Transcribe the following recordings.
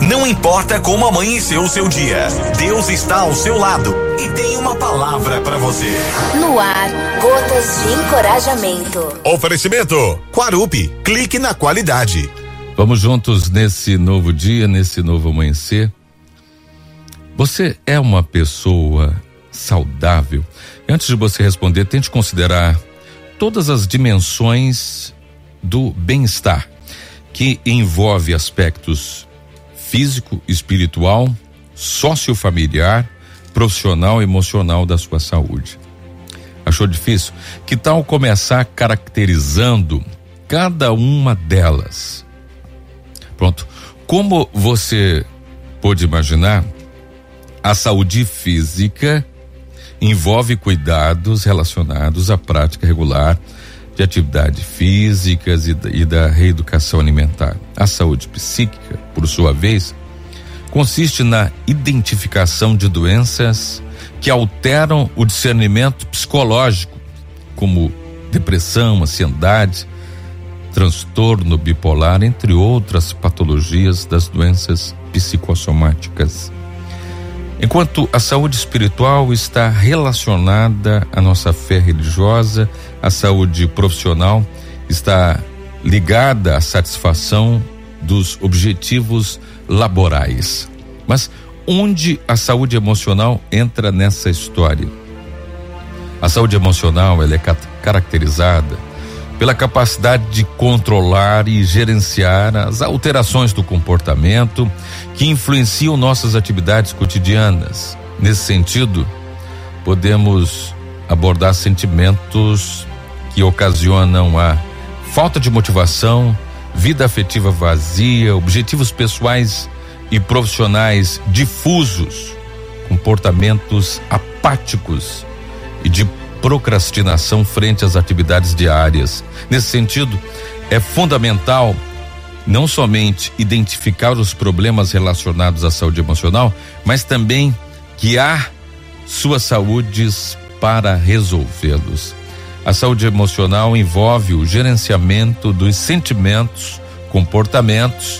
Não importa como amanheceu o seu dia, Deus está ao seu lado e tem uma palavra para você. No ar, gotas de encorajamento. Oferecimento Quarupi, clique na qualidade. Vamos juntos nesse novo dia, nesse novo amanhecer. Você é uma pessoa saudável? E antes de você responder, tente considerar todas as dimensões do bem-estar, que envolve aspectos físico, espiritual, sociofamiliar, profissional e emocional da sua saúde. Achou difícil? Que tal começar caracterizando cada uma delas? Pronto. Como você pode imaginar, a saúde física envolve cuidados relacionados à prática regular de atividades físicas e da reeducação alimentar. A saúde psíquica, por sua vez, consiste na identificação de doenças que alteram o discernimento psicológico, como depressão, ansiedade, transtorno bipolar, entre outras patologias das doenças psicossomáticas. Enquanto a saúde espiritual está relacionada à nossa fé religiosa, a saúde profissional está ligada à satisfação dos objetivos laborais. Mas onde a saúde emocional entra nessa história? A saúde emocional, ela é caracterizada pela capacidade de controlar e gerenciar as alterações do comportamento que influenciam nossas atividades cotidianas. Nesse sentido, podemos abordar sentimentos que ocasionam a falta de motivação, vida afetiva vazia, objetivos pessoais e profissionais difusos, comportamentos apáticos e de procrastinação frente às atividades diárias. Nesse sentido, é fundamental não somente identificar os problemas relacionados à saúde emocional, mas também guiar suas saúdes para resolvê-los. A saúde emocional envolve o gerenciamento dos sentimentos, comportamentos,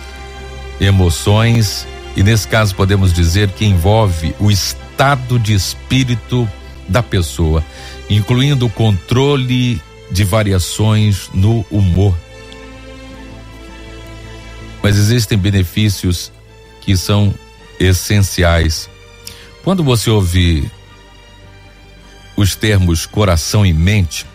emoções, e nesse caso podemos dizer que envolve o estado de espírito da pessoa, incluindo o controle de variações no humor. Mas existem benefícios que são essenciais. Quando você ouve os termos coração e mente,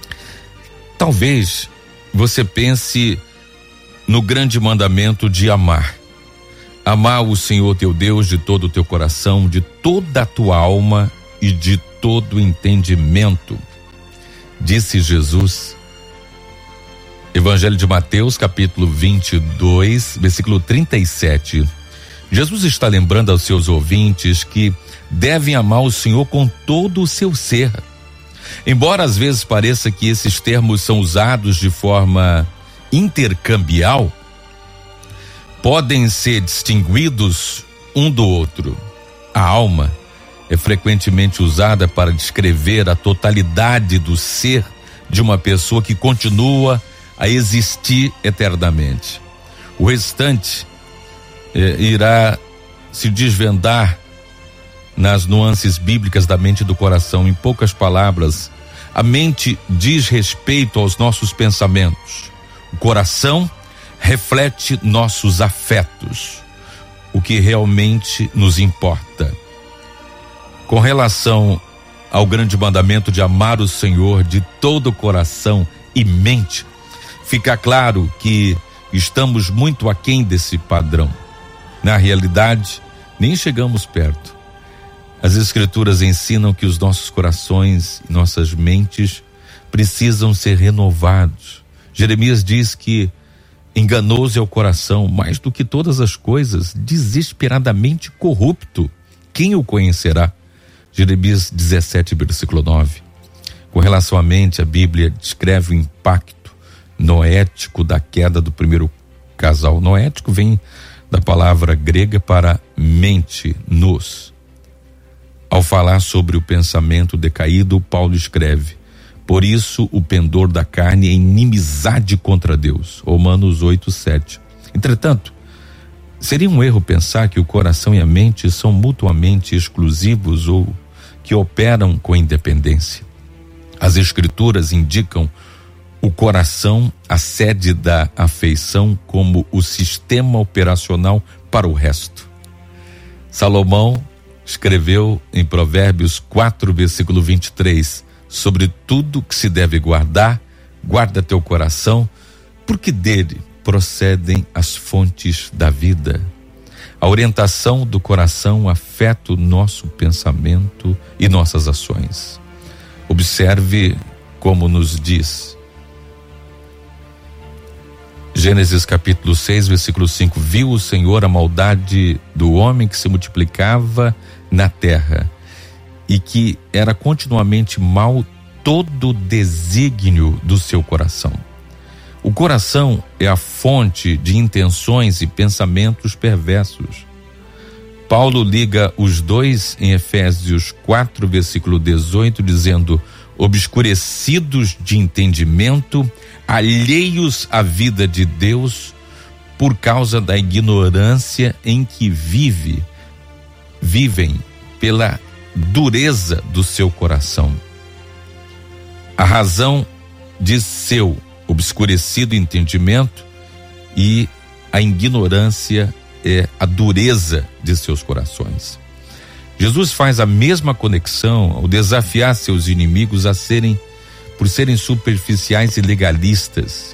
talvez você pense no grande mandamento de amar. Amar o Senhor teu Deus de todo o teu coração, de toda a tua alma e de todo entendimento, disse Jesus. Evangelho de Mateus, capítulo 22, versículo 37. Jesus está lembrando aos seus ouvintes que devem amar o Senhor com todo o seu ser. Embora às vezes pareça que esses termos são usados de forma intercambial, podem ser distinguidos um do outro. A alma é frequentemente usada para descrever a totalidade do ser de uma pessoa que continua a existir eternamente. O restante irá se desvendar nas nuances bíblicas da mente e do coração. Em poucas palavras, a mente diz respeito aos nossos pensamentos. O coração reflete nossos afetos, o que realmente nos importa. Com relação ao grande mandamento de amar o Senhor de todo o coração e mente, fica claro que estamos muito aquém desse padrão. Na realidade, nem chegamos perto. As Escrituras ensinam que os nossos corações e nossas mentes precisam ser renovados. Jeremias diz que enganoso é o coração, mais do que todas as coisas, desesperadamente corrupto. Quem o conhecerá? Jeremias 17, versículo 9. Com relação à mente, a Bíblia descreve o impacto noético da queda do primeiro casal. Noético vem da palavra grega para mente, nos. Ao falar sobre o pensamento decaído, Paulo escreve: por isso o pendor da carne é inimizade contra Deus. Romanos 8, 7. Entretanto, Seria um erro pensar que o coração e a mente são mutuamente exclusivos ou que operam com independência. As Escrituras indicam o coração, a sede da afeição, como o sistema operacional para o resto. Salomão escreveu em Provérbios 4, versículo 23, sobre tudo que se deve guardar, guarda teu coração, porque dele procedem as fontes da vida. A orientação do coração afeta o nosso pensamento e nossas ações. Observe como nos diz Gênesis capítulo 6, versículo 5: viu o Senhor a maldade do homem que se multiplicava na terra e que era continuamente mau todo o desígnio do seu coração. O coração é a fonte de intenções e pensamentos perversos. Paulo liga os dois em Efésios 4, versículo 18, dizendo: obscurecidos de entendimento, alheios à vida de Deus, por causa da ignorância em que vivem pela dureza do seu coração. A razão de seu obscurecido entendimento e a ignorância é a dureza de seus corações. Jesus faz a mesma conexão ao desafiar seus inimigos por serem superficiais e legalistas.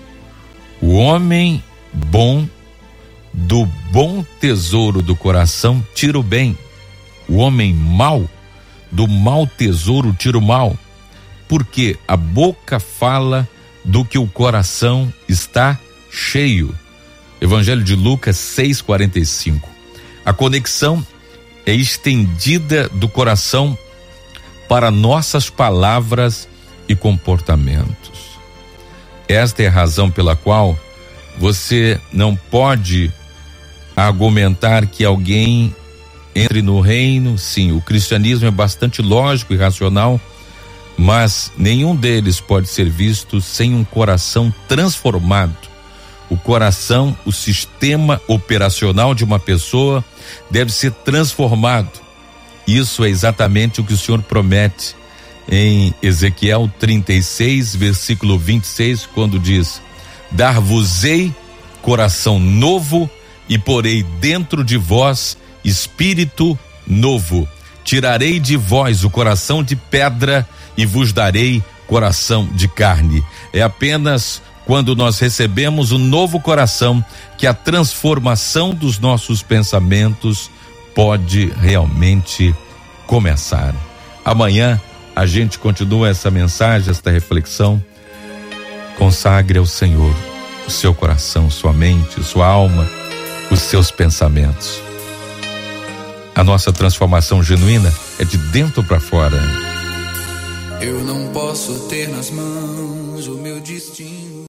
O homem bom do bom tesouro do coração tira o bem. O homem mau do mau tesouro tira o mal, porque a boca fala do que o coração está cheio. Evangelho de Lucas 6:45. A conexão é estendida do coração para nossas palavras e comportamentos. Esta é a razão pela qual você não pode argumentar que alguém entre no reino. Sim, o cristianismo é bastante lógico e racional, mas nenhum deles pode ser visto sem um coração transformado. O coração, o sistema operacional de uma pessoa deve ser transformado. Isso é exatamente o que o Senhor promete em Ezequiel 36, versículo 26, quando diz: dar-vos-ei coração novo e porei dentro de vós espírito novo. Tirarei de vós o coração de pedra e vos darei coração de carne. É apenas quando nós recebemos um novo coração que a transformação dos nossos pensamentos pode realmente começar. Amanhã a gente continua essa mensagem, esta reflexão. Consagre ao Senhor o seu coração, sua mente, sua alma, os seus pensamentos. A nossa transformação genuína é de dentro para fora. Eu não posso ter nas mãos o meu destino.